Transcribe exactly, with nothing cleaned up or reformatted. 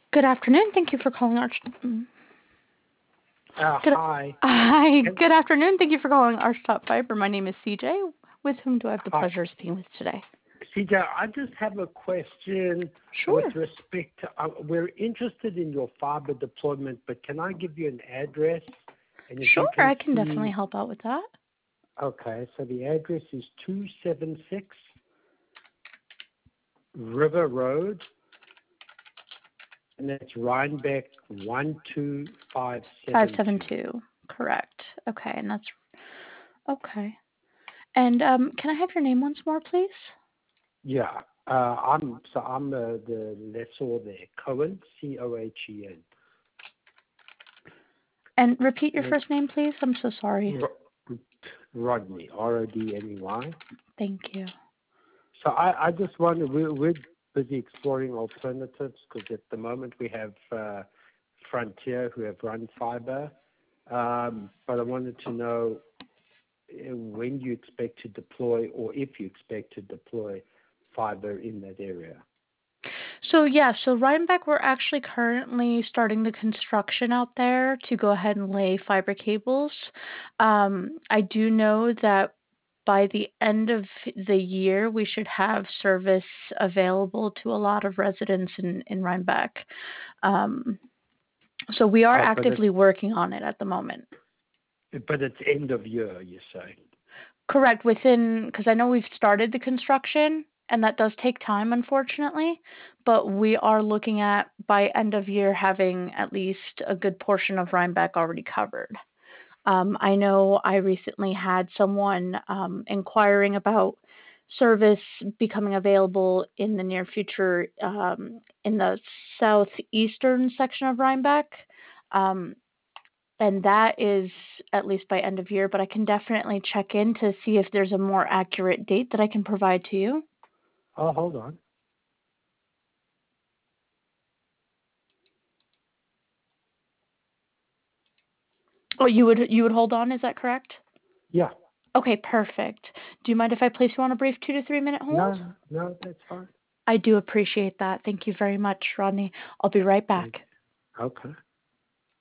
Good afternoon. Thank you for calling Arch. mm, Uh, Good. hi. Hi. Can, Good afternoon. Thank you for calling Archtop Fiber. My name is C J. With whom do I have the hi. pleasure of speaking with today? C J, I just have a question with Sure. respect to, uh, we're interested in your fiber deployment, but can I give you an address? And if Sure. you I can can definitely see, help out with that. okay, so the address is two seven six River Road, and that's Rhinebeck one two five seven two. five seven two. Correct. Okay. And that's okay. And um, can I have your name once more, please? Yeah, uh, I'm, so I'm uh, the lessor there, Cohen, C O H E N. And repeat your And first name, please. I'm so sorry. it's Rodney, R O D N E Y. Thank you. So I, I just wonder, we're, we're busy exploring alternatives because at the moment we have uh, Frontier who have run fiber, um, but I wanted to know uh, when you expect to deploy or if you expect to deploy fiber in that area. So yeah, so Rhinebeck, we're actually currently starting the construction out there to go ahead and lay fiber cables. Um, I do know that by the end of the year, we should have service available to a lot of residents in, in Rhinebeck. Um, so we are Oh, but it's, actively working on it at the moment. but it's end of year, you say? Correct. Within, because I know we've started the construction, and that does take time, unfortunately. But we are looking at by end of year having at least a good portion of Rhinebeck already covered. Um, I know I recently had someone um, inquiring about service becoming available in the near future um, in the southeastern section of Rhinebeck. Um, and that is at least by end of year, but I can definitely check in to see if there's a more accurate date that I can provide to you. Oh, hold on. Oh, you would you would hold on, is that correct? Yeah. Okay, perfect. Do you mind if I place you on a brief two to three minute hold? No, no, that's fine. I do appreciate that. Thank you very much, Rodney. I'll be right back. Thank you. Okay.